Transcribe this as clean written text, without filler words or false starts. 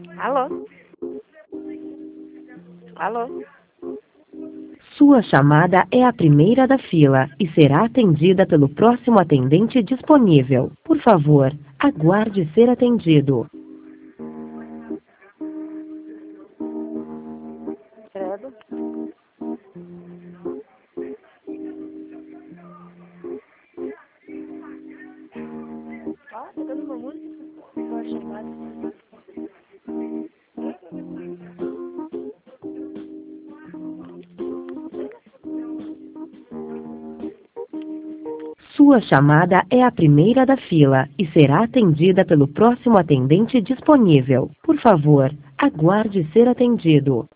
Alô? Alô? Sua chamada é a primeira da fila e será atendida pelo próximo atendente disponível. Por favor, aguarde ser atendido. Credo. Tá tocando uma música? Sua chamada. Sua chamada é a primeira da fila e será atendida pelo próximo atendente disponível. Por favor, aguarde ser atendido.